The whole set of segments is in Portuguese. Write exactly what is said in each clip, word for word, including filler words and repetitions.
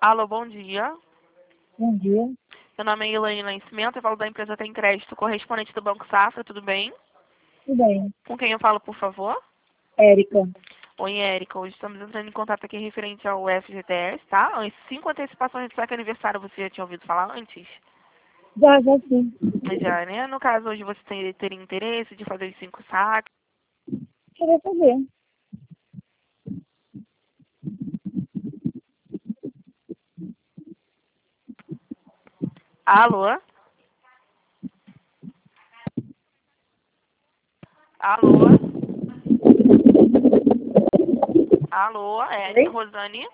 Alô, bom dia. Bom dia. Meu nome é Elaine Nascimento, eu falo da empresa Tem Crédito, correspondente do Banco Safra, tudo bem? Tudo bem. Com quem eu falo, por favor? Érica. Oi, Érica. Hoje estamos entrando em contato aqui referente ao F G T S, tá? As cinco antecipações de saque aniversário, você já tinha ouvido falar antes? Já, já sim. Já, né? No caso, hoje você tem, teria interesse de fazer os cinco saques? Queria saber. Alô? Alô? Alô? É, Oi? Rosane?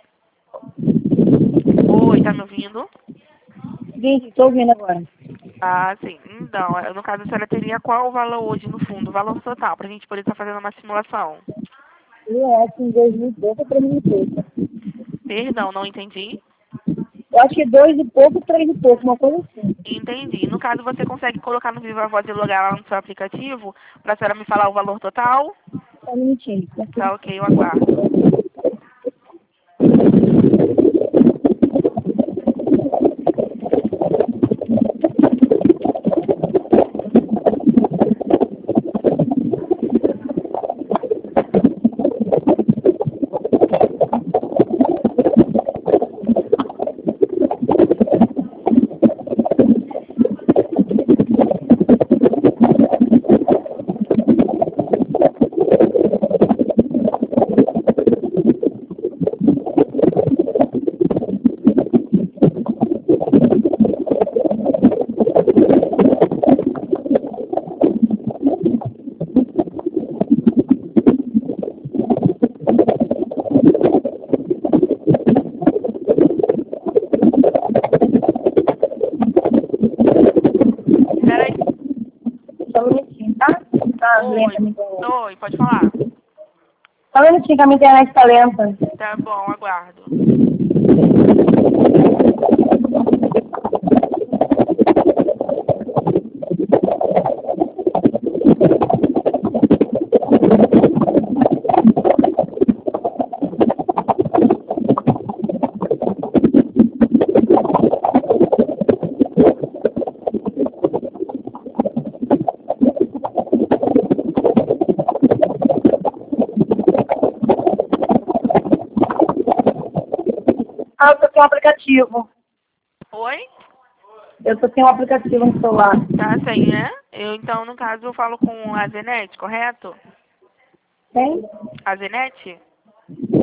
Oi, tá me ouvindo? Gente, estou ouvindo agora. Ah, sim. Então, eh, no caso, a senhora teria qual o valor hoje no fundo, o valor total, para a gente poder estar fazendo uma simulação? Eu acho que em dois mil e pouco, três mil e pouco. Perdão, não entendi? Eu acho que dois e pouco, três e pouco, uma coisa assim. Entendi. No caso, você consegue colocar no Viva Voz e logar lá no seu aplicativo para a senhora me falar o valor total? Só um minutinho. Tá ok, eu aguardo. Peraí. Só um minutinho, tá? Tá Oi. lenta a minha internet. Oi, pode falar. Só um minutinho que a minha internet tá lenta. Tá bom, aguardo. Ah, eu tô sem um aplicativo. Oi? Eu tô sem um aplicativo no celular. Tá sem, né? Eu, então, no caso, eu falo com a Zenete, correto? Tem? A Zenete?